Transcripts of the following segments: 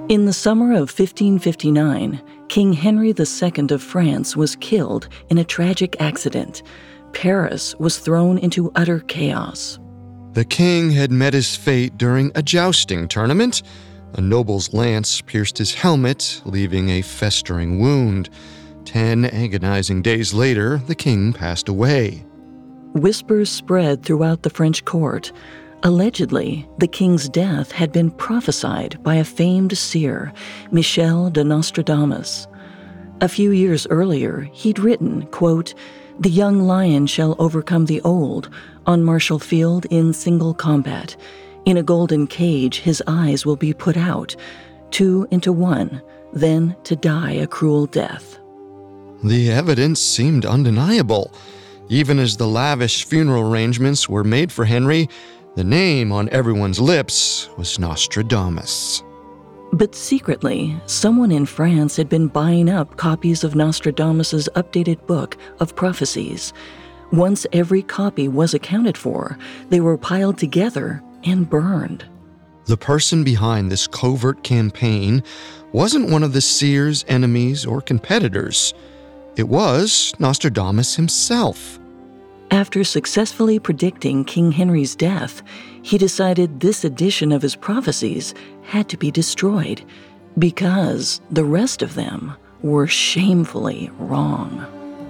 In the summer of 1559, King Henry II of France was killed in a tragic accident. Paris was thrown into utter chaos. The king had met his fate during a jousting tournament. A noble's lance pierced his helmet, leaving a festering wound. 10 agonizing days later, the king passed away. Whispers spread throughout the French court. Allegedly, the king's death had been prophesied by a famed seer, Michel de Nostradamus. A few years earlier, he'd written, quote, "The young lion shall overcome the old, on martial field in single combat. In a golden cage his eyes will be put out, 2 into 1, then to die a cruel death." The evidence seemed undeniable. Even as the lavish funeral arrangements were made for Henry, the name on everyone's lips was Nostradamus. But secretly, someone in France had been buying up copies of Nostradamus's updated book of prophecies. Once every copy was accounted for, they were piled together and burned. The person behind this covert campaign wasn't one of the seer's enemies or competitors. It was Nostradamus himself. After successfully predicting King Henry's death, he decided this edition of his prophecies had to be destroyed because the rest of them were shamefully wrong.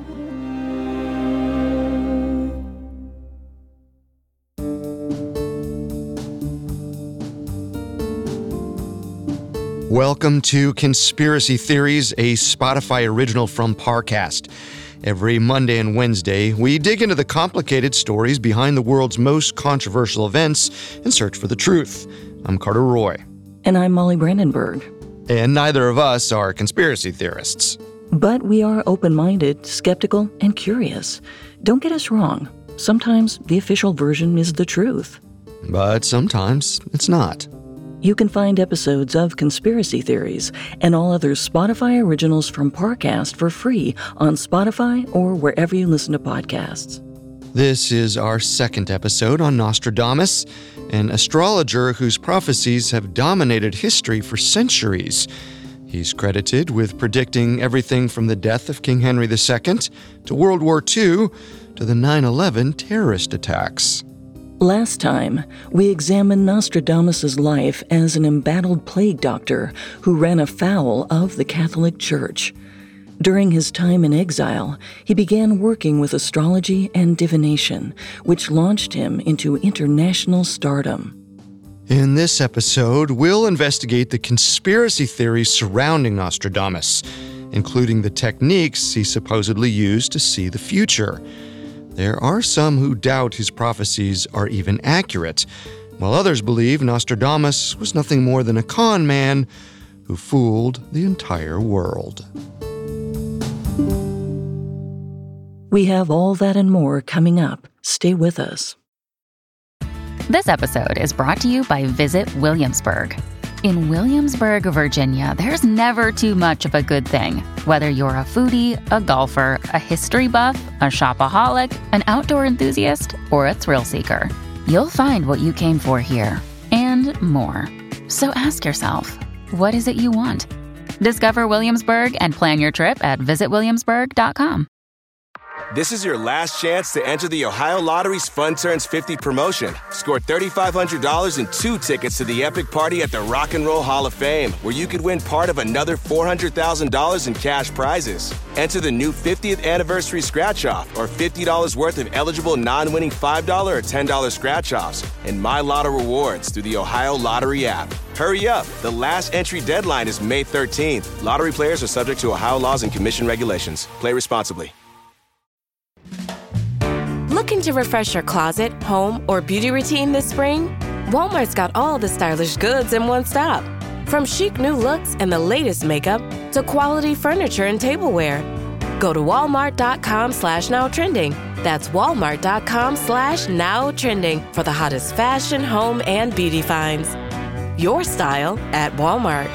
Welcome to Conspiracy Theories, a Spotify original from Parcast. Every Monday and Wednesday, we dig into the complicated stories behind the world's most controversial events and search for the truth. I'm Carter Roy. And I'm Molly Brandenburg. And neither of us are conspiracy theorists. But we are open-minded, skeptical, and curious. Don't get us wrong. Sometimes the official version is the truth. But sometimes it's not. You can find episodes of Conspiracy Theories and all other Spotify originals from Parcast for free on Spotify or wherever you listen to podcasts. This is our second episode on Nostradamus, an astrologer whose prophecies have dominated history for centuries. He's credited with predicting everything from the death of King Henry II to World War II to the 9/11 terrorist attacks. Last time, we examined Nostradamus' life as an embattled plague doctor who ran afoul of the Catholic Church. During his time in exile, he began working with astrology and divination, which launched him into international stardom. In this episode, we'll investigate the conspiracy theories surrounding Nostradamus, including the techniques he supposedly used to see the future. There are some who doubt his prophecies are even accurate, while others believe Nostradamus was nothing more than a con man who fooled the entire world. We have all that and more coming up. Stay with us. This episode is brought to you by Visit Williamsburg. In Williamsburg, Virginia, there's never too much of a good thing. Whether you're a foodie, a golfer, a history buff, a shopaholic, an outdoor enthusiast, or a thrill seeker, you'll find what you came for here and more. So ask yourself, what is it you want? Discover Williamsburg and plan your trip at visitwilliamsburg.com. This is your last chance to enter the Ohio Lottery's Fun Turns 50 promotion. Score $3,500 and 2 tickets to the epic party at the Rock and Roll Hall of Fame, where you could win part of another $400,000 in cash prizes. Enter the new 50th anniversary scratch-off or $50 worth of eligible non-winning $5 or $10 scratch-offs and My Lotto rewards through the Ohio Lottery app. Hurry up. The last entry deadline is May 13th. Lottery players are subject to Ohio laws and commission regulations. Play responsibly. Looking to refresh your closet, home, or beauty routine this spring? Walmart's got all the stylish goods in one stop. From chic new looks and the latest makeup to quality furniture and tableware. Go to walmart.com/nowtrending. That's walmart.com/nowtrending for the hottest fashion, home, and beauty finds. Your style at Walmart.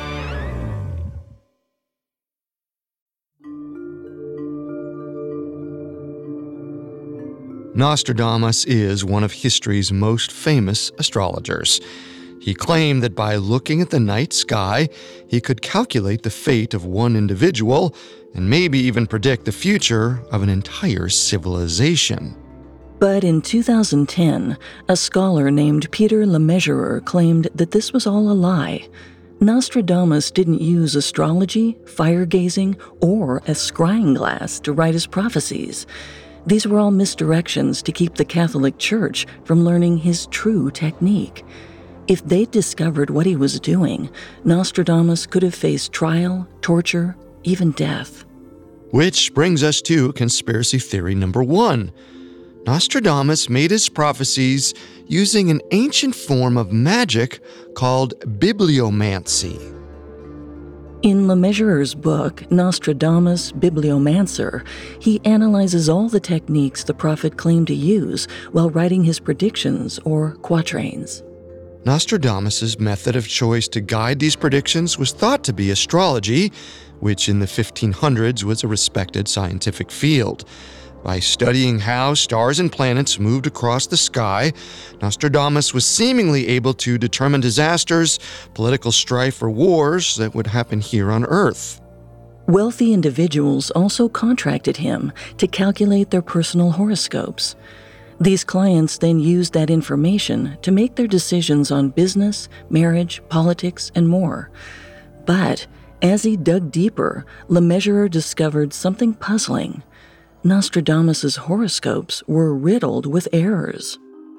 Nostradamus is one of history's most famous astrologers. He claimed that by looking at the night sky, he could calculate the fate of one individual and maybe even predict the future of an entire civilization. But in 2010, a scholar named Peter LeMessurier claimed that this was all a lie. Nostradamus didn't use astrology, fire-gazing, or a scrying glass to write his prophecies. These were all misdirections to keep the Catholic Church from learning his true technique. If they'd discovered what he was doing, Nostradamus could have faced trial, torture, even death. Which brings us to conspiracy theory number 1. Nostradamus made his prophecies using an ancient form of magic called bibliomancy. In LeMessurier's book, Nostradamus Bibliomancer, he analyzes all the techniques the prophet claimed to use while writing his predictions or quatrains. Nostradamus' method of choice to guide these predictions was thought to be astrology, which in the 1500s was a respected scientific field. By studying how stars and planets moved across the sky, Nostradamus was seemingly able to determine disasters, political strife, or wars that would happen here on Earth. Wealthy individuals also contracted him to calculate their personal horoscopes. These clients then used that information to make their decisions on business, marriage, politics, and more. But as he dug deeper, LeMessurier discovered something puzzling. Nostradamus' horoscopes were riddled with errors.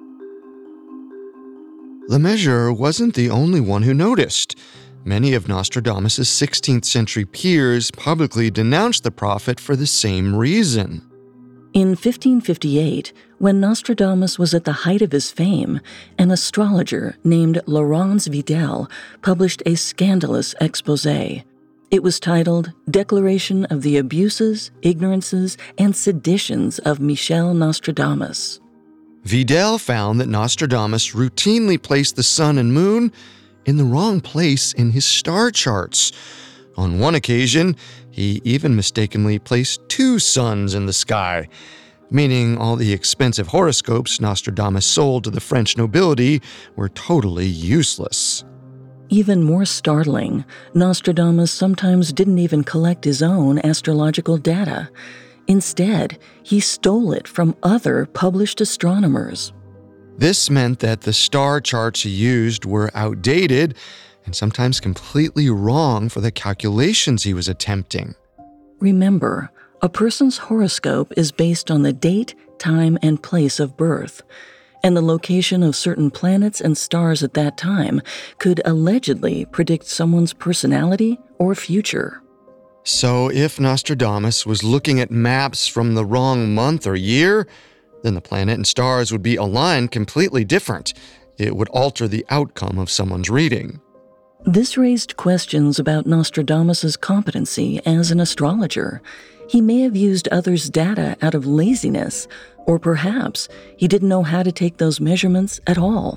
LeMessurier wasn't the only one who noticed. Many of Nostradamus' 16th century peers publicly denounced the prophet for the same reason. In 1558, when Nostradamus was at the height of his fame, an astrologer named Laurens Vidal published a scandalous exposé. It was titled Declaration of the Abuses, Ignorances, and Seditions of Michel Nostradamus. Vidal found that Nostradamus routinely placed the sun and moon in the wrong place in his star charts. On one occasion, he even mistakenly placed 2 suns in the sky, meaning all the expensive horoscopes Nostradamus sold to the French nobility were totally useless. Even more startling, Nostradamus sometimes didn't even collect his own astrological data. Instead, he stole it from other published astronomers. This meant that the star charts he used were outdated and sometimes completely wrong for the calculations he was attempting. Remember, a person's horoscope is based on the date, time, and place of birth, and the location of certain planets and stars at that time could allegedly predict someone's personality or future. So if Nostradamus was looking at maps from the wrong month or year, then the planet and stars would be aligned completely different. It would alter the outcome of someone's reading. This raised questions about Nostradamus' competency as an astrologer. He may have used others' data out of laziness, or perhaps he didn't know how to take those measurements at all.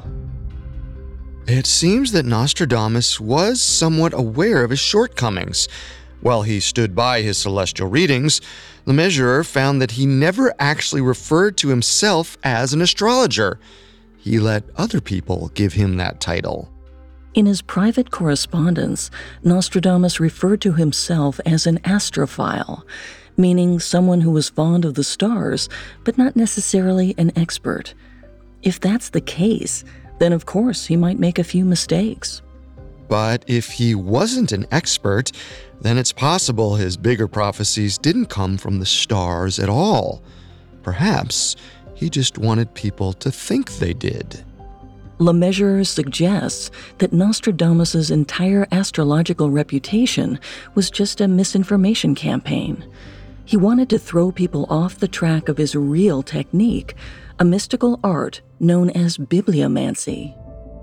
It seems that Nostradamus was somewhat aware of his shortcomings. While he stood by his celestial readings, LeMessurier found that he never actually referred to himself as an astrologer. He let other people give him that title. In his private correspondence, Nostradamus referred to himself as an astrophile, meaning someone who was fond of the stars, but not necessarily an expert. If that's the case, then of course he might make a few mistakes. But if he wasn't an expert, then it's possible his bigger prophecies didn't come from the stars at all. Perhaps he just wanted people to think they did. LeMessurier suggests that Nostradamus' entire astrological reputation was just a misinformation campaign. He wanted to throw people off the track of his real technique, a mystical art known as bibliomancy.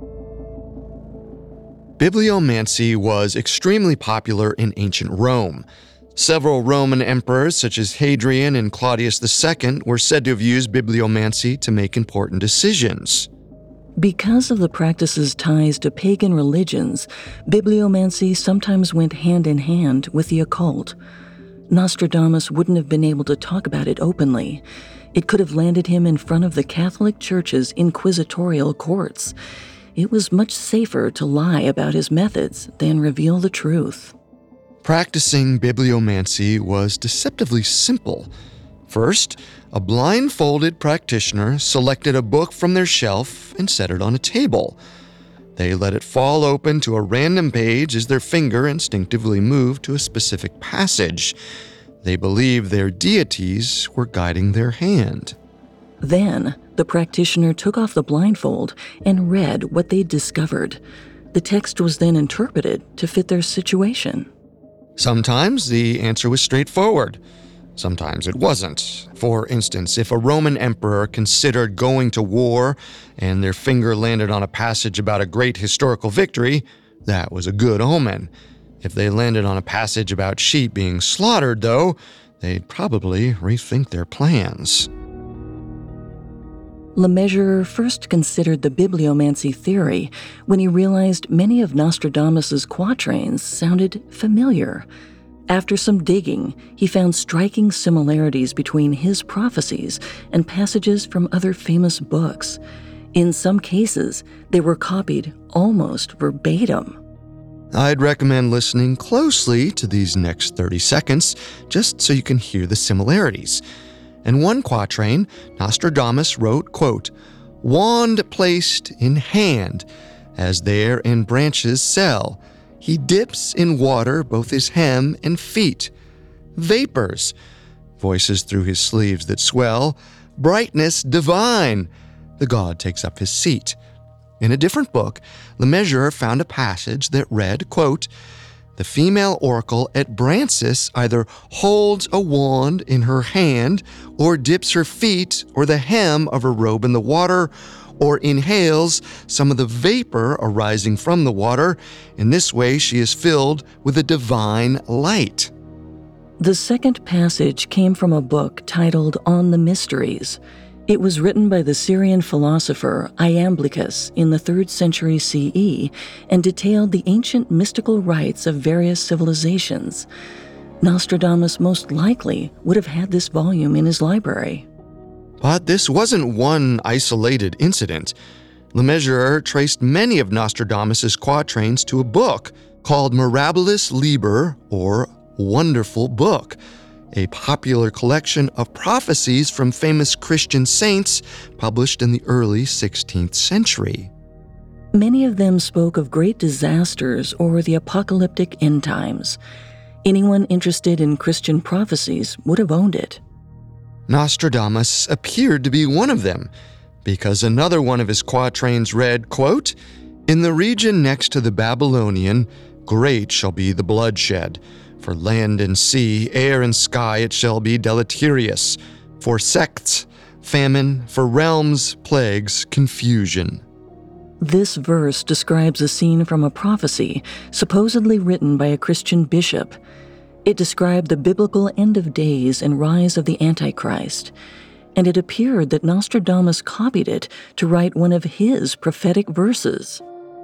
Bibliomancy was extremely popular in ancient Rome. Several Roman emperors, such as Hadrian and Claudius II, were said to have used bibliomancy to make important decisions. Because of the practice's ties to pagan religions, bibliomancy sometimes went hand in hand with the occult. Nostradamus wouldn't have been able to talk about it openly. It could have landed him in front of the Catholic Church's inquisitorial courts. it was much safer to lie about his methods than reveal the truth. Practicing bibliomancy was deceptively simple. First, a blindfolded practitioner selected a book from their shelf and set it on a table. They let it fall open to a random page as their finger instinctively moved to a specific passage. They believed their deities were guiding their hand. Then, the practitioner took off the blindfold and read what they'd discovered. The text was then interpreted to fit their situation. Sometimes the answer was straightforward. Sometimes it wasn't. For instance, if a Roman emperor considered going to war and their finger landed on a passage about a great historical victory, that was a good omen. If they landed on a passage about sheep being slaughtered, though, they'd probably rethink their plans. LeMessurier first considered the bibliomancy theory when he realized many of Nostradamus's quatrains sounded familiar. After some digging, he found striking similarities between his prophecies and passages from other famous books. In some cases, they were copied almost verbatim. I'd recommend listening closely to these next 30 seconds just so you can hear the similarities. In one quatrain, Nostradamus wrote, quote, "Wand placed in hand, as there in branches sell. He dips in water both his hem and feet. Vapors, voices through his sleeves that swell. Brightness divine, the god takes up his seat." In a different book, LeMessurier found a passage that read, quote, "The female oracle at Brancis either holds a wand in her hand, or dips her feet or the hem of her robe in the water, or inhales some of the vapor arising from the water. In this way she is filled with a divine light." The second passage came from a book titled On the Mysteries. It was written by the Syrian philosopher Iamblichus in the 3rd century CE and detailed the ancient mystical rites of various civilizations. Nostradamus most likely would have had this volume in his library. But this wasn't one isolated incident. LeMessurier traced many of Nostradamus's quatrains to a book called Mirabilis Liber, or Wonderful Book, a popular collection of prophecies from famous Christian saints published in the early 16th century. Many of them spoke of great disasters or the apocalyptic end times. Anyone interested in Christian prophecies would have owned it. Nostradamus appeared to be one of them, because another one of his quatrains read, quote, "In the region next to the Babylonian, great shall be the bloodshed. For land and sea, air and sky, it shall be deleterious. For sects, famine, for realms, plagues, confusion." This verse describes a scene from a prophecy supposedly written by a Christian bishop. It described the biblical end of days and rise of the Antichrist, and it appeared that Nostradamus copied it to write one of his prophetic verses.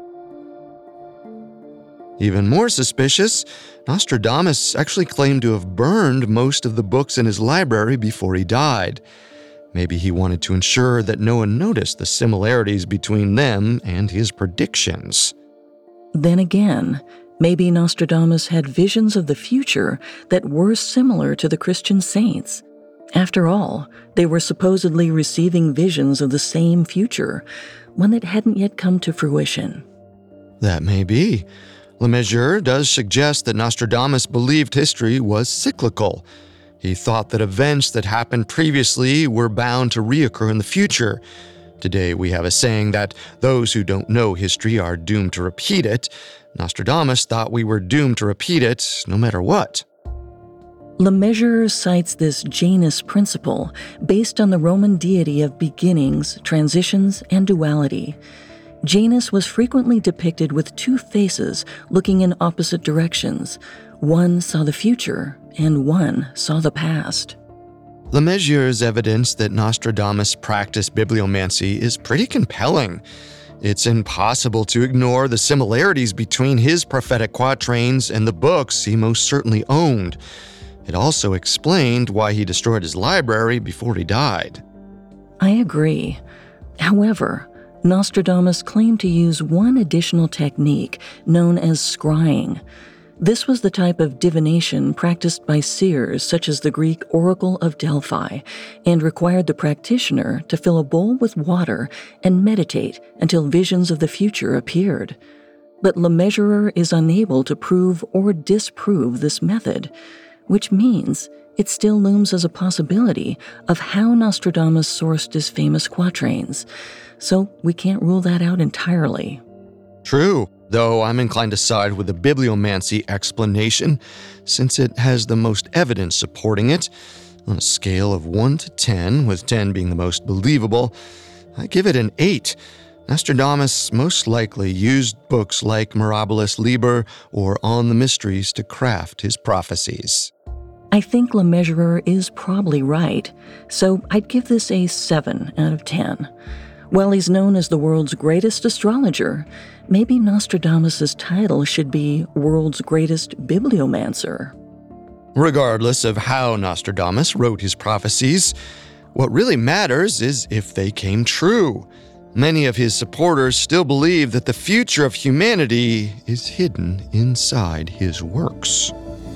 Even more suspicious, Nostradamus actually claimed to have burned most of the books in his library before he died. Maybe he wanted to ensure that no one noticed the similarities between them and his predictions. Then again, maybe Nostradamus had visions of the future that were similar to the Christian saints. After all, they were supposedly receiving visions of the same future, one that hadn't yet come to fruition. That may be. LeMessurier does suggest that Nostradamus believed history was cyclical. He thought that events that happened previously were bound to reoccur in the future. Today we have a saying that those who don't know history are doomed to repeat it. Nostradamus thought we were doomed to repeat it no matter what. LeMessurier cites this Janus principle based on the Roman deity of beginnings, transitions, and duality. Janus was frequently depicted with two faces looking in opposite directions. One saw the future, and one saw the past. LeMessurier's evidence that Nostradamus practiced bibliomancy is pretty compelling. It's impossible to ignore the similarities between his prophetic quatrains and the books he most certainly owned. It also explained why he destroyed his library before he died. I agree. However, Nostradamus claimed to use one additional technique known as scrying. This was the type of divination practiced by seers such as the Greek Oracle of Delphi, and required the practitioner to fill a bowl with water and meditate until visions of the future appeared. But LeMessurier is unable to prove or disprove this method, which means it still looms as a possibility of how Nostradamus sourced his famous quatrains, so we can't rule that out entirely. True, though I'm inclined to side with the bibliomancy explanation, since it has the most evidence supporting it. On a scale of 1 to 10, with 10 being the most believable, I give it an 8. Nostradamus most likely used books like Mirabilis Liber or On the Mysteries to craft his prophecies. I think LeMessurier is probably right, so I'd give this a 7 out of 10. While he's known as the world's greatest astrologer, maybe Nostradamus' title should be World's Greatest Bibliomancer. Regardless of how Nostradamus wrote his prophecies, what really matters is if they came true. Many of his supporters still believe that the future of humanity is hidden inside his works.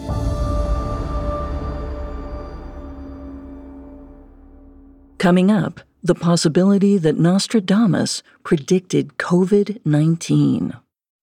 Coming up, the possibility that Nostradamus predicted COVID-19.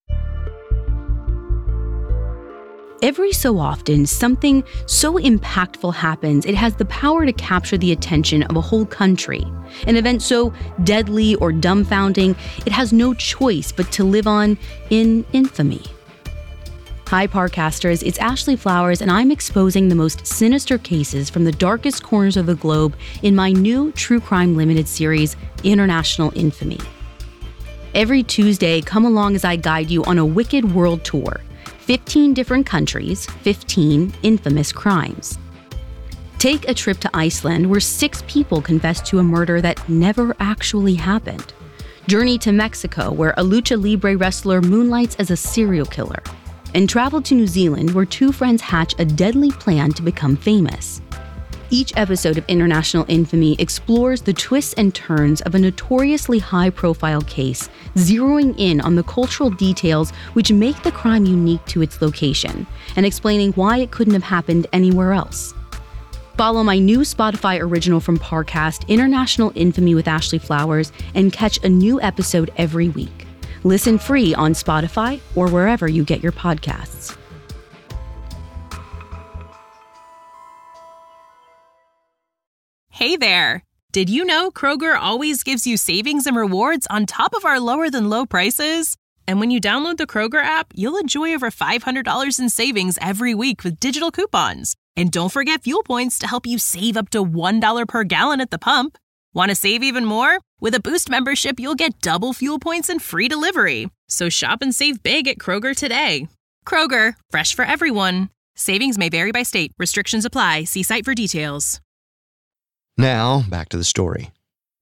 Every so often, something so impactful happens, it has the power to capture the attention of a whole country. An event so deadly or dumbfounding, it has no choice but to live on in infamy. Hi, Parcasters, it's Ashley Flowers, and I'm exposing the most sinister cases from the darkest corners of the globe in my new True Crime Limited series, International Infamy. Every Tuesday, come along as I guide you on a wicked world tour. 15 different countries, 15 infamous crimes. Take a trip to Iceland, where 6 people confessed to a murder that never actually happened. Journey to Mexico, where a lucha libre wrestler moonlights as a serial killer. And travel to New Zealand, where 2 friends hatch a deadly plan to become famous. Each episode of International Infamy explores the twists and turns of a notoriously high-profile case, zeroing in on the cultural details which make the crime unique to its location, and explaining why it couldn't have happened anywhere else. Follow my new Spotify original from Parcast, International Infamy with Ashley Flowers, and catch a new episode every week. Listen free on Spotify or wherever you get your podcasts. Hey there! Did you know Kroger always gives you savings and rewards on top of our lower-than-low prices? And when you download the Kroger app, you'll enjoy over $500 in savings every week with digital coupons. And don't forget fuel points to help you save up to $1 per gallon at the pump. Want to save even more? With a Boost membership, you'll get double fuel points and free delivery. So shop and save big at Kroger today. Kroger, fresh for everyone. Savings may vary by state. Restrictions apply. See site for details. Now, back to the story.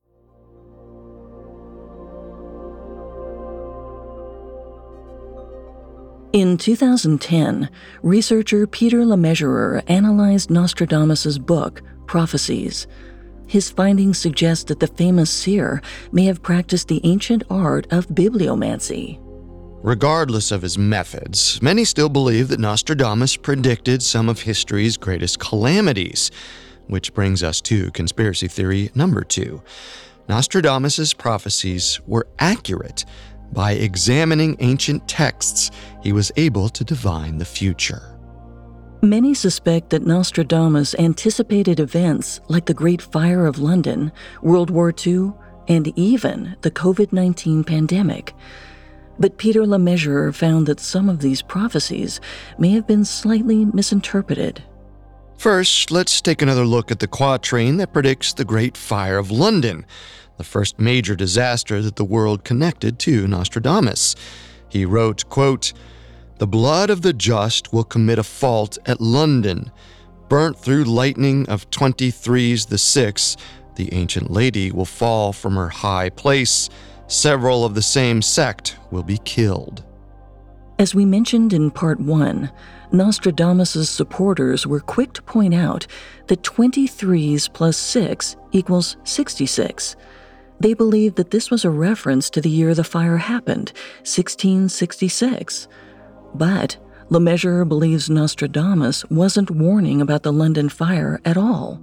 In 2010, researcher Peter LeMessurier analyzed Nostradamus' book, Prophecies. His findings suggest that the famous seer may have practiced the ancient art of bibliomancy. Regardless of his methods, many still believe that Nostradamus predicted some of history's greatest calamities, which brings us to conspiracy theory number 2. Nostradamus' prophecies were accurate. By examining ancient texts, he was able to divine the future. Many suspect that Nostradamus anticipated events like the Great Fire of London, World War II, and even the COVID-19 pandemic. But Peter LeMessurier found that some of these prophecies may have been slightly misinterpreted. First, let's take another look at the quatrain that predicts the Great Fire of London, the first major disaster that the world connected to Nostradamus. He wrote, quote, "The blood of the just will commit a fault at London. Burnt through lightning of 23's the 6, the ancient lady will fall from her high place. Several of the same sect will be killed." As we mentioned in Part 1, Nostradamus' supporters were quick to point out that 23's plus 6 equals 66. They believed that this was a reference to the year the fire happened, 1666. But Le Mesurier believes Nostradamus wasn't warning about the London fire at all.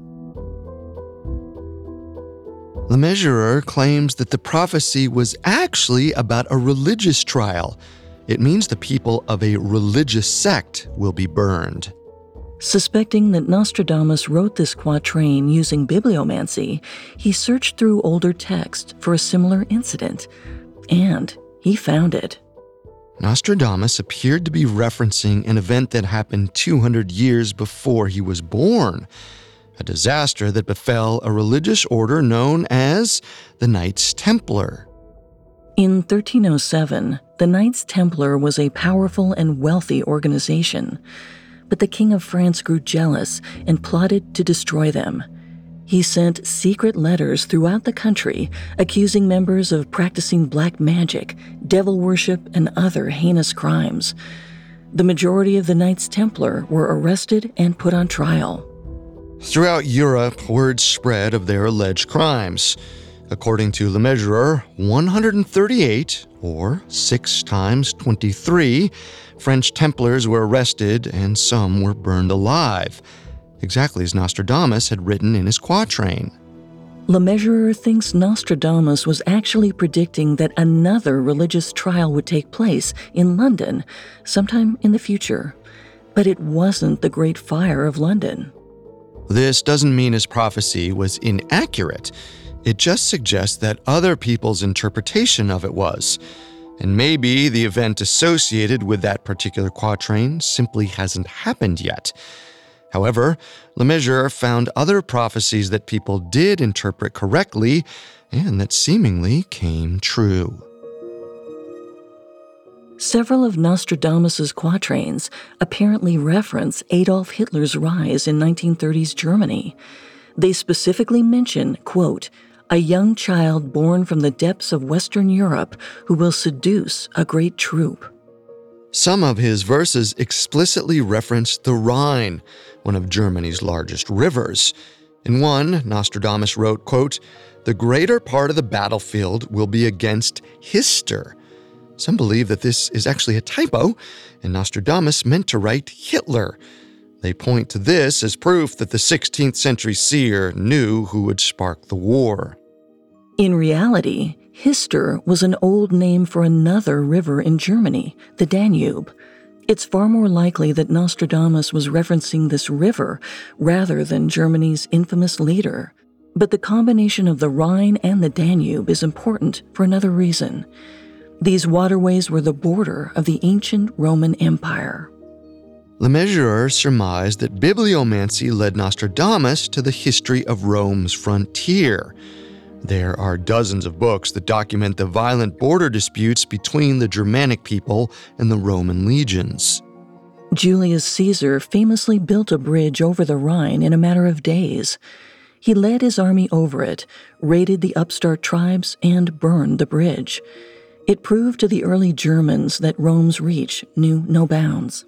Le Mesurier claims that the prophecy was actually about a religious trial. It means the people of a religious sect will be burned. Suspecting that Nostradamus wrote this quatrain using bibliomancy, he searched through older texts for a similar incident, and he found it. Nostradamus appeared to be referencing an event that happened 200 years before he was born, a disaster that befell a religious order known as the Knights Templar. In 1307, the Knights Templar was a powerful and wealthy organization, but the King of France grew jealous and plotted to destroy them. He sent secret letters throughout the country accusing members of practicing black magic, devil worship, and other heinous crimes. The majority of the Knights Templar were arrested and put on trial. Throughout Europe, word spread of their alleged crimes. According to Le Mesurier, 138, or 6 times 23, French Templars were arrested and some were burned alive, exactly as Nostradamus had written in his quatrain. Le Mesurier thinks Nostradamus was actually predicting that another religious trial would take place in London sometime in the future, but it wasn't the Great Fire of London. This doesn't mean his prophecy was inaccurate. It just suggests that other people's interpretation of it was. And maybe the event associated with that particular quatrain simply hasn't happened yet. However, Le Mesurier found other prophecies that people did interpret correctly and that seemingly came true. Several of Nostradamus's quatrains apparently reference Adolf Hitler's rise in 1930s Germany. They specifically mention, quote, "a young child born from the depths of Western Europe who will seduce a great troop." Some of his verses explicitly reference the Rhine, one of Germany's largest rivers. In one, Nostradamus wrote, quote, "the greater part of the battlefield will be against Hister." Some believe that this is actually a typo, and Nostradamus meant to write Hitler. They point to this as proof that the 16th century seer knew who would spark the war. In reality, Hister was an old name for another river in Germany, the Danube. It's far more likely that Nostradamus was referencing this river rather than Germany's infamous leader. But the combination of the Rhine and the Danube is important for another reason. These waterways were the border of the ancient Roman Empire. Le Mesurier surmised that bibliomancy led Nostradamus to the history of Rome's frontier. There are dozens of books that document the violent border disputes between the Germanic people and the Roman legions. Julius Caesar famously built a bridge over the Rhine in a matter of days. He led his army over it, raided the upstart tribes, and burned the bridge. It proved to the early Germans that Rome's reach knew no bounds.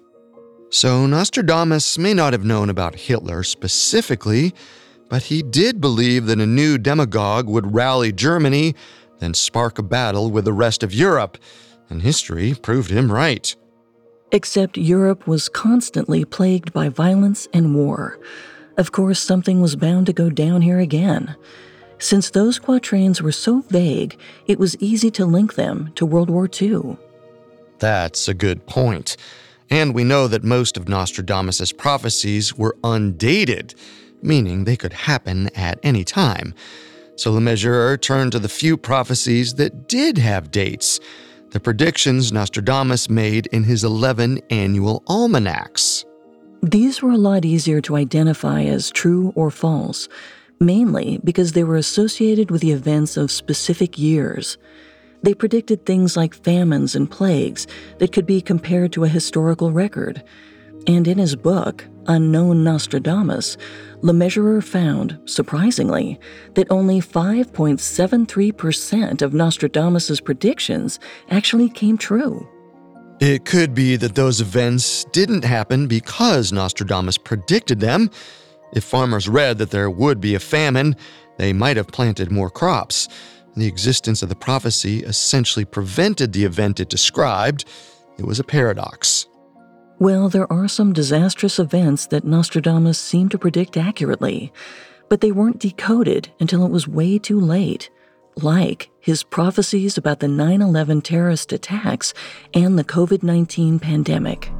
So Nostradamus may not have known about Hitler specifically, but he did believe that a new demagogue would rally Germany, then spark a battle with the rest of Europe, and history proved him right. Except Europe was constantly plagued by violence and war. Of course, something was bound to go down here again. Since those quatrains were so vague, it was easy to link them to World War II. That's a good point. And we know that most of Nostradamus' prophecies were undated, meaning they could happen at any time. So Le Mesurier turned to the few prophecies that did have dates, the predictions Nostradamus made in his 11 annual almanacs. These were a lot easier to identify as true or false, mainly because they were associated with the events of specific years. They predicted things like famines and plagues that could be compared to a historical record. And in his book, Unknown Nostradamus, Le Mesurier found, surprisingly, that only 5.73% of Nostradamus' predictions actually came true. It could be that those events didn't happen because Nostradamus predicted them. If farmers read that there would be a famine, they might have planted more crops. The existence of the prophecy essentially prevented the event it described. It was a paradox. Well, there are some disastrous events that Nostradamus seemed to predict accurately, but they weren't decoded until it was way too late, like his prophecies about the 9/11 terrorist attacks and the COVID-19 pandemic.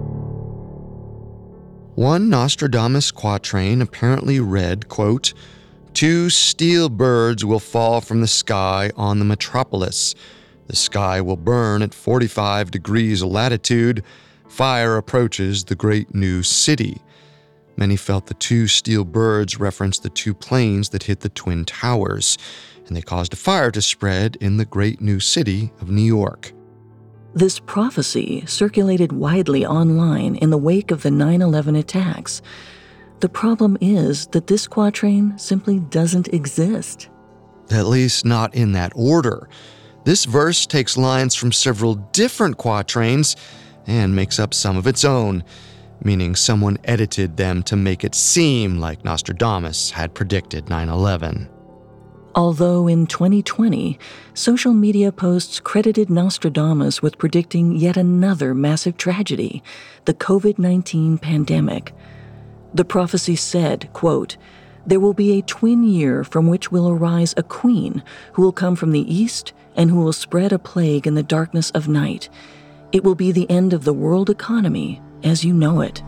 One Nostradamus quatrain apparently read, quote, "Two steel birds will fall from the sky on the metropolis. The sky will burn at 45 degrees latitude. Fire approaches the great new city." Many felt the two steel birds referenced the two planes that hit the Twin Towers, and they caused a fire to spread in the great new city of New York. This prophecy circulated widely online in the wake of the 9/11 attacks. The problem is that this quatrain simply doesn't exist. At least not in that order. This verse takes lines from several different quatrains and makes up some of its own, meaning someone edited them to make it seem like Nostradamus had predicted 9/11. Although in 2020, social media posts credited Nostradamus with predicting yet another massive tragedy, the COVID-19 pandemic. The prophecy said, quote, "There will be a twin year from which will arise a queen who will come from the east and who will spread a plague in the darkness of night. It will be the end of the world economy as you know it."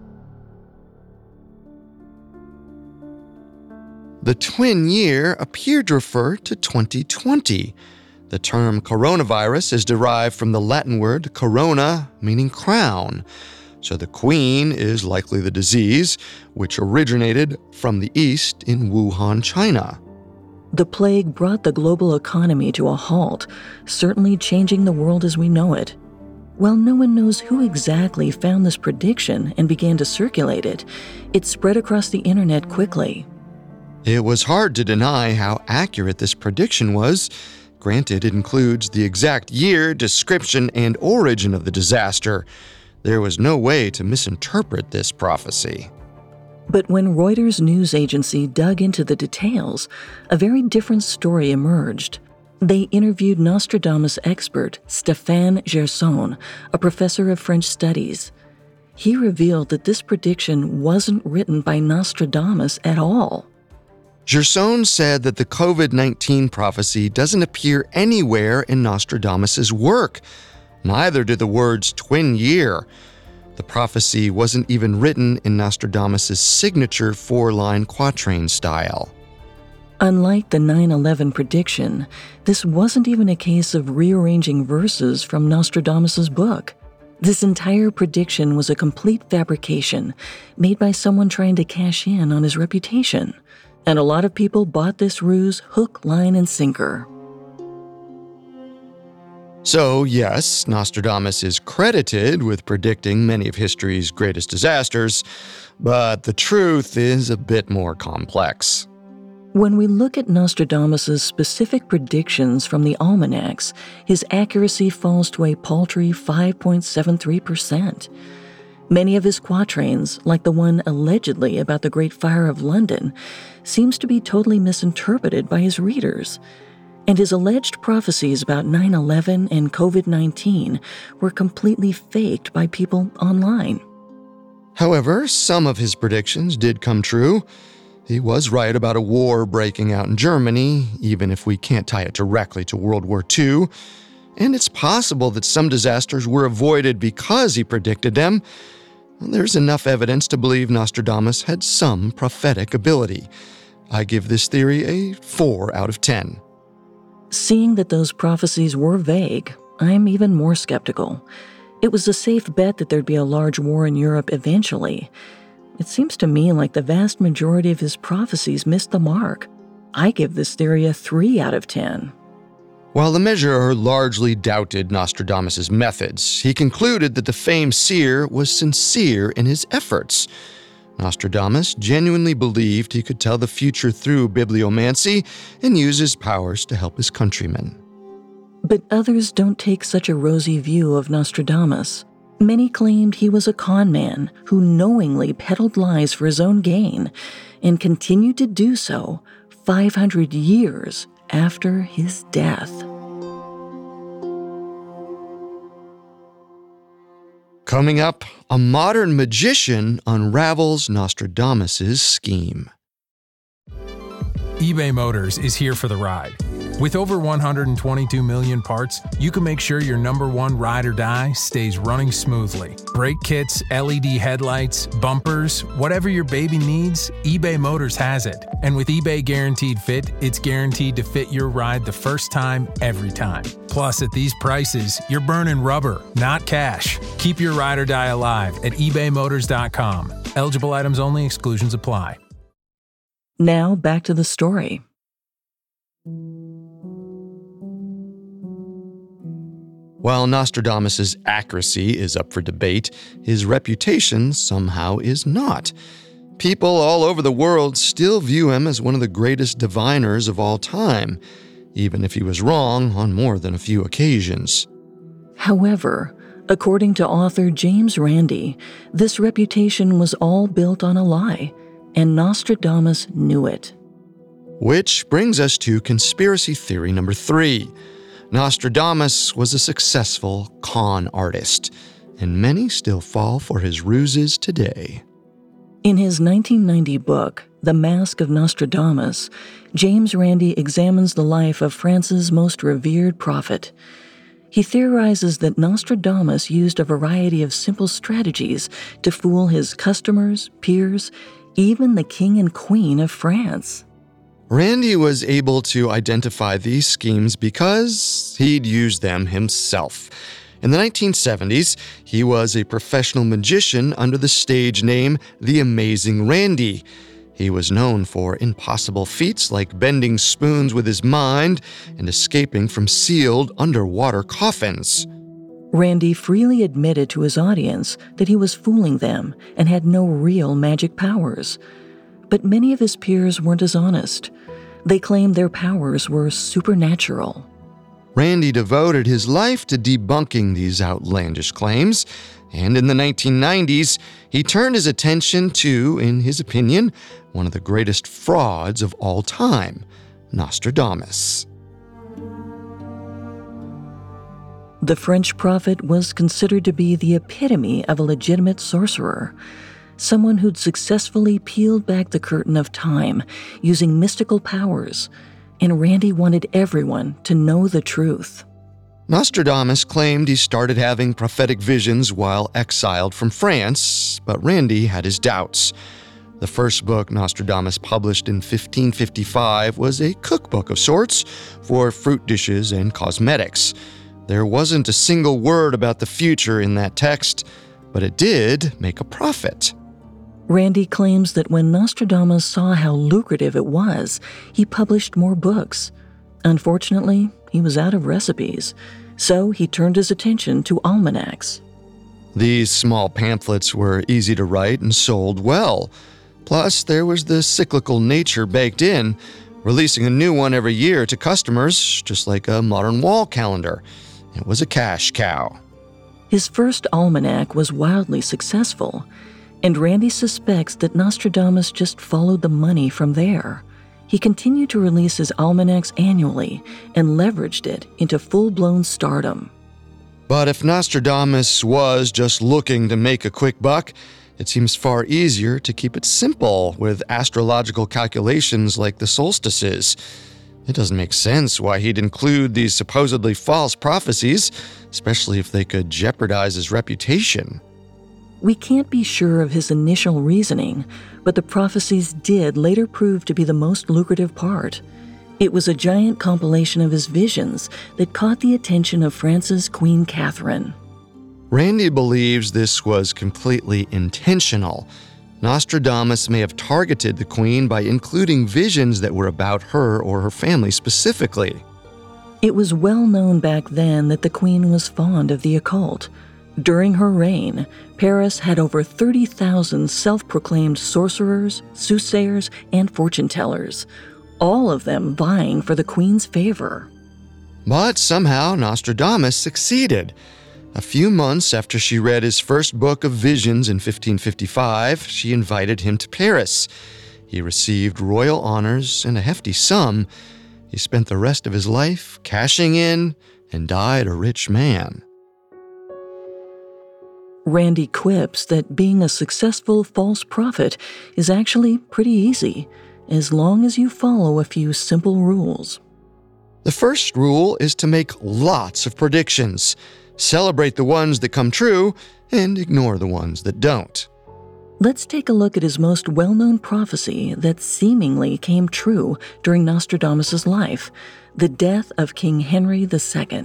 The twin year appeared to refer to 2020. The term coronavirus is derived from the Latin word corona, meaning crown. So the queen is likely the disease, which originated from the east in Wuhan, China. The plague brought the global economy to a halt, certainly changing the world as we know it. While no one knows who exactly found this prediction and began to circulate it, it spread across the internet quickly. It was hard to deny how accurate this prediction was. Granted, it includes the exact year, description, and origin of the disaster. There was no way to misinterpret this prophecy. But when Reuters news agency dug into the details, a very different story emerged. They interviewed Nostradamus expert Stéphane Gerson, a professor of French studies. He revealed that this prediction wasn't written by Nostradamus at all. Gerson said that the COVID-19 prophecy doesn't appear anywhere in Nostradamus' work. Neither did the words twin year. The prophecy wasn't even written in Nostradamus' signature four-line quatrain style. Unlike the 9/11 prediction, this wasn't even a case of rearranging verses from Nostradamus' book. This entire prediction was a complete fabrication made by someone trying to cash in on his reputation. And a lot of people bought this ruse hook, line, and sinker. So, yes, Nostradamus is credited with predicting many of history's greatest disasters, but the truth is a bit more complex. When we look at Nostradamus' specific predictions from the almanacs, his accuracy falls to a paltry 5.73%. Many of his quatrains, like the one allegedly about the Great Fire of London, seems to be totally misinterpreted by his readers. And his alleged prophecies about 9/11 and COVID-19 were completely faked by people online. However, some of his predictions did come true. He was right about a war breaking out in Germany, even if we can't tie it directly to World War II. And it's possible that some disasters were avoided because he predicted them. There's enough evidence to believe Nostradamus had some prophetic ability. I give this theory a 4 out of 10. Seeing that those prophecies were vague, I'm even more skeptical. It was a safe bet that there'd be a large war in Europe eventually. It seems to me like the vast majority of his prophecies missed the mark. I give this theory a 3 out of 10. While the measurer largely doubted Nostradamus' methods, he concluded that the famed seer was sincere in his efforts. Nostradamus genuinely believed he could tell the future through bibliomancy and use his powers to help his countrymen. But others don't take such a rosy view of Nostradamus. Many claimed he was a con man who knowingly peddled lies for his own gain and continued to do so 500 years after his death. Coming up, a modern magician unravels Nostradamus' scheme. eBay Motors is here for the ride. With over 122 million parts, you can make sure your number one ride or die stays running smoothly. Brake kits, LED headlights, bumpers, whatever your baby needs, eBay Motors has it. And with eBay Guaranteed Fit, it's guaranteed to fit your ride the first time, every time. Plus, at these prices, you're burning rubber, not cash. Keep your ride or die alive at ebaymotors.com. Eligible items only, exclusions apply. Now back to the story. While Nostradamus' accuracy is up for debate, his reputation somehow is not. People all over the world still view him as one of the greatest diviners of all time, even if he was wrong on more than a few occasions. However, according to author James Randi, this reputation was all built on a lie, and Nostradamus knew it. Which brings us to conspiracy theory number 3. Nostradamus was a successful con artist, and many still fall for his ruses today. In his 1990 book, The Mask of Nostradamus, James Randi examines the life of France's most revered prophet. He theorizes that Nostradamus used a variety of simple strategies to fool his customers, peers, even the king and queen of France. Randi was able to identify these schemes because he'd used them himself. In the 1970s, he was a professional magician under the stage name The Amazing Randi. He was known for impossible feats like bending spoons with his mind and escaping from sealed underwater coffins. Randi freely admitted to his audience that he was fooling them and had no real magic powers. But many of his peers weren't as honest. They claimed their powers were supernatural. Randi devoted his life to debunking these outlandish claims, and in the 1990s, he turned his attention to, in his opinion, one of the greatest frauds of all time, Nostradamus. The French prophet was considered to be the epitome of a legitimate sorcerer, someone who'd successfully peeled back the curtain of time using mystical powers, and Randi wanted everyone to know the truth. Nostradamus claimed he started having prophetic visions while exiled from France, but Randi had his doubts. The first book Nostradamus published in 1555 was a cookbook of sorts for fruit dishes and cosmetics. There wasn't a single word about the future in that text, but it did make a profit. Randi claims that when Nostradamus saw how lucrative it was, he published more books. Unfortunately, he was out of recipes, so he turned his attention to almanacs. These small pamphlets were easy to write and sold well. Plus, there was the cyclical nature baked in, releasing a new one every year to customers, just like a modern wall calendar. It was a cash cow. His first almanac was wildly successful, and Randi suspects that Nostradamus just followed the money from there. He continued to release his almanacs annually and leveraged it into full-blown stardom. But if Nostradamus was just looking to make a quick buck, it seems far easier to keep it simple with astrological calculations like the solstices. It doesn't make sense why he'd include these supposedly false prophecies, especially if they could jeopardize his reputation. We can't be sure of his initial reasoning, but the prophecies did later prove to be the most lucrative part. It was a giant compilation of his visions that caught the attention of France's Queen Catherine. Randi believes this was completely intentional. Nostradamus may have targeted the queen by including visions that were about her or her family specifically. It was well known back then that the queen was fond of the occult. During her reign, Paris had over 30,000 self-proclaimed sorcerers, soothsayers, and fortune-tellers, all of them vying for the queen's favor. But somehow Nostradamus succeeded. A few months after she read his first book of visions in 1555, she invited him to Paris. He received royal honors and a hefty sum. He spent the rest of his life cashing in and died a rich man. Randy quips that being a successful false prophet is actually pretty easy, as long as you follow a few simple rules. The first rule is to make lots of predictions. Celebrate the ones that come true and ignore the ones that don't. Let's take a look at his most well-known prophecy that seemingly came true during Nostradamus' life, the death of King Henry II.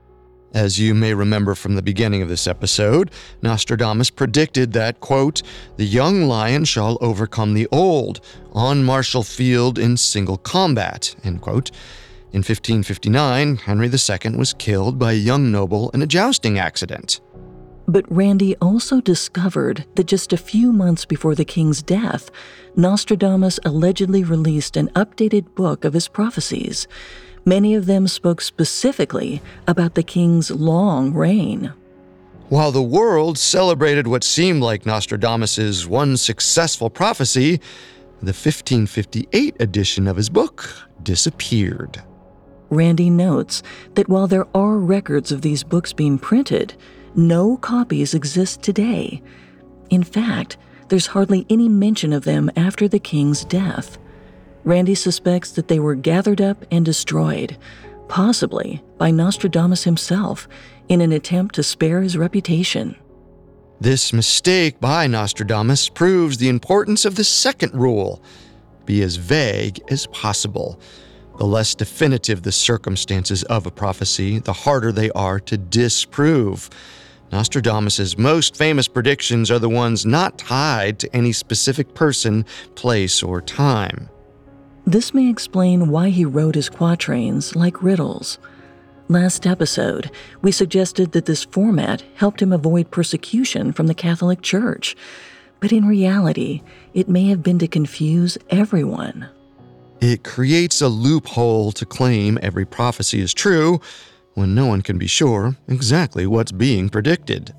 As you may remember from the beginning of this episode, Nostradamus predicted that, quote, "The young lion shall overcome the old on martial field in single combat," end quote. In 1559, Henry II was killed by a young noble in a jousting accident. But Randy also discovered that just a few months before the king's death, Nostradamus allegedly released an updated book of his prophecies. Many of them spoke specifically about the king's long reign. While the world celebrated what seemed like Nostradamus' one successful prophecy, the 1558 edition of his book disappeared. Randy notes that while there are records of these books being printed, no copies exist today. In fact, there's hardly any mention of them after the king's death. Randy suspects that they were gathered up and destroyed, possibly by Nostradamus himself, in an attempt to spare his reputation. This mistake by Nostradamus proves the importance of the second rule: be as vague as possible. The less definitive the circumstances of a prophecy, the harder they are to disprove. Nostradamus' most famous predictions are the ones not tied to any specific person, place, or time. This may explain why he wrote his quatrains like riddles. Last episode, we suggested that this format helped him avoid persecution from the Catholic Church, but in reality, it may have been to confuse everyone. It creates a loophole to claim every prophecy is true when no one can be sure exactly what's being predicted.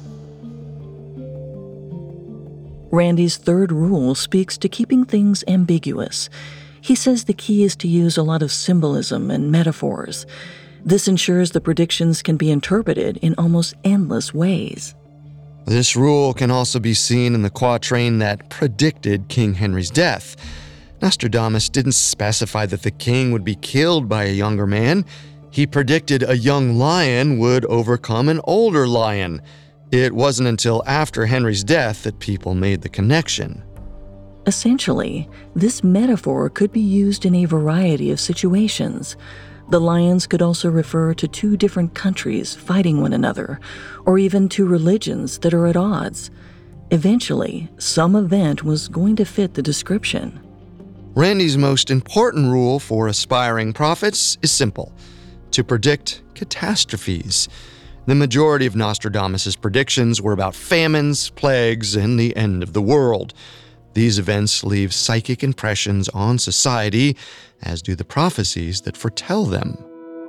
Randy's third rule speaks to keeping things ambiguous. He says the key is to use a lot of symbolism and metaphors. This ensures the predictions can be interpreted in almost endless ways. This rule can also be seen in the quatrain that predicted King Henry's death. Nostradamus didn't specify that the king would be killed by a younger man. He predicted a young lion would overcome an older lion. It wasn't until after Henry's death that people made the connection. Essentially, this metaphor could be used in a variety of situations. The lions could also refer to two different countries fighting one another, or even two religions that are at odds. Eventually, some event was going to fit the description. Randy's most important rule for aspiring prophets is simple: to predict catastrophes. The majority of Nostradamus' predictions were about famines, plagues, and the end of the world. These events leave psychic impressions on society, as do the prophecies that foretell them.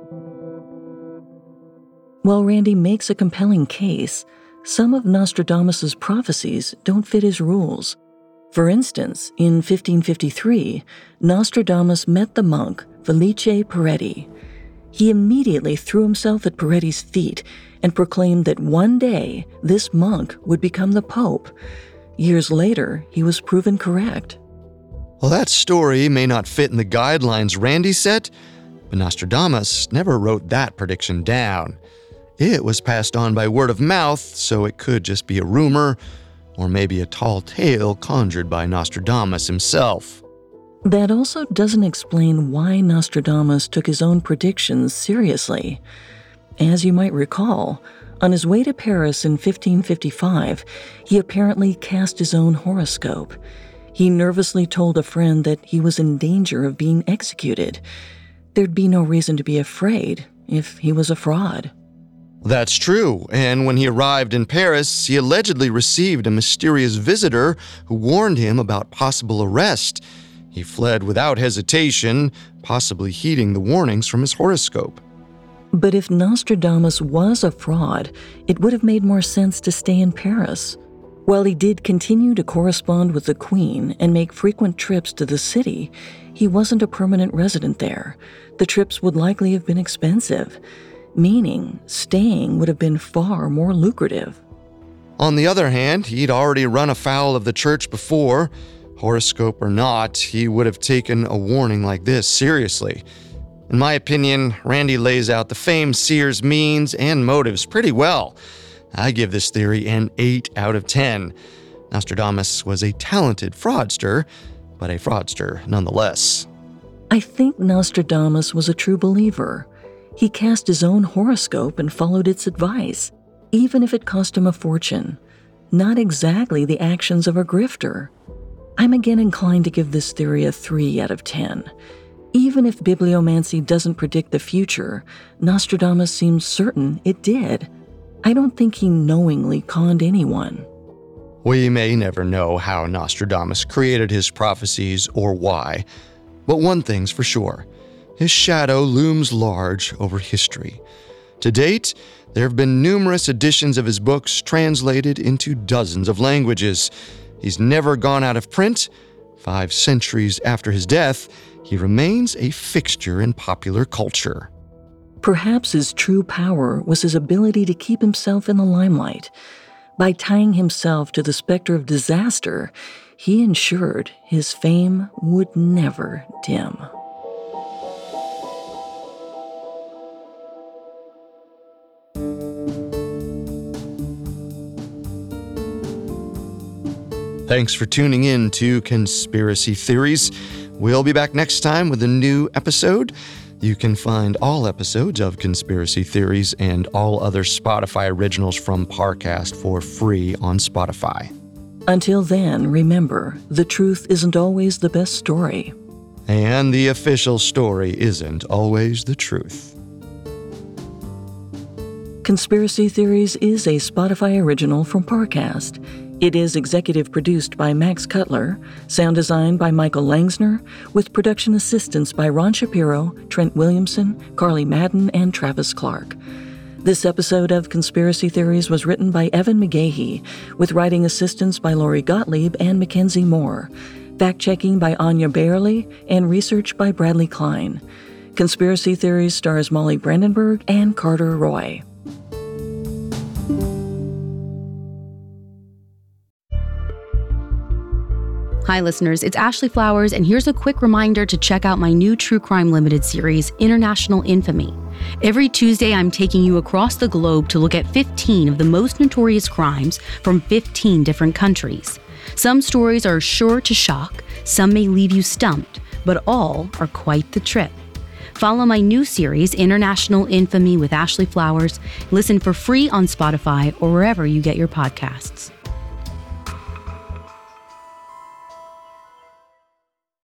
While Randy makes a compelling case, some of Nostradamus' prophecies don't fit his rules. For instance, in 1553, Nostradamus met the monk Felice Peretti. He immediately threw himself at Peretti's feet and proclaimed that one day this monk would become the Pope. Years later, he was proven correct. Well, that story may not fit in the guidelines Randy set, but Nostradamus never wrote that prediction down. It was passed on by word of mouth, so it could just be a rumor, or maybe a tall tale conjured by Nostradamus himself. That also doesn't explain why Nostradamus took his own predictions seriously. As you might recall, on his way to Paris in 1555, he apparently cast his own horoscope. He nervously told a friend that he was in danger of being executed. There'd be no reason to be afraid if he was a fraud. That's true, and when he arrived in Paris, he allegedly received a mysterious visitor who warned him about possible arrest. He fled without hesitation, possibly heeding the warnings from his horoscope. But if Nostradamus was a fraud, it would have made more sense to stay in Paris. While he did continue to correspond with the Queen and make frequent trips to the city, he wasn't a permanent resident there. The trips would likely have been expensive, meaning staying would have been far more lucrative. On the other hand, he'd already run afoul of the church before. Horoscope or not, he would have taken a warning like this seriously. In my opinion, Randi lays out the famed seer's means and motives pretty well. I give this theory an 8 out of 10. Nostradamus was a talented fraudster, but a fraudster nonetheless. I think Nostradamus was a true believer. He cast his own horoscope and followed its advice, even if it cost him a fortune. Not exactly the actions of a grifter. I'm again inclined to give this theory a 3 out of 10. Even if bibliomancy doesn't predict the future, Nostradamus seems certain it did. I don't think he knowingly conned anyone. We may never know how Nostradamus created his prophecies or why, but one thing's for sure. His shadow looms large over history. To date, there have been numerous editions of his books translated into dozens of languages. He's never gone out of print. 5 centuries after his death, he remains a fixture in popular culture. Perhaps his true power was his ability to keep himself in the limelight. By tying himself to the specter of disaster, he ensured his fame would never dim. Thanks for tuning in to Conspiracy Theories. We'll be back next time with a new episode. You can find all episodes of Conspiracy Theories and all other Spotify originals from Parcast for free on Spotify. Until then, remember, the truth isn't always the best story. And the official story isn't always the truth. Conspiracy Theories is a Spotify original from Parcast. It is executive produced by Max Cutler, sound designed by Michael Langsner, with production assistance by Ron Shapiro, Trent Williamson, Carly Madden, and Travis Clark. This episode of Conspiracy Theories was written by Evan McGahee, with writing assistance by Lori Gottlieb and Mackenzie Moore, fact-checking by Anya Bailey, and research by Bradley Klein. Conspiracy Theories stars Molly Brandenburg and Carter Roy. Hi, listeners. It's Ashley Flowers, and here's a quick reminder to check out my new True Crime Limited series, International Infamy. Every Tuesday, I'm taking you across the globe to look at 15 of the most notorious crimes from 15 different countries. Some stories are sure to shock, some may leave you stumped, but all are quite the trip. Follow my new series, International Infamy with Ashley Flowers. Listen for free on Spotify or wherever you get your podcasts.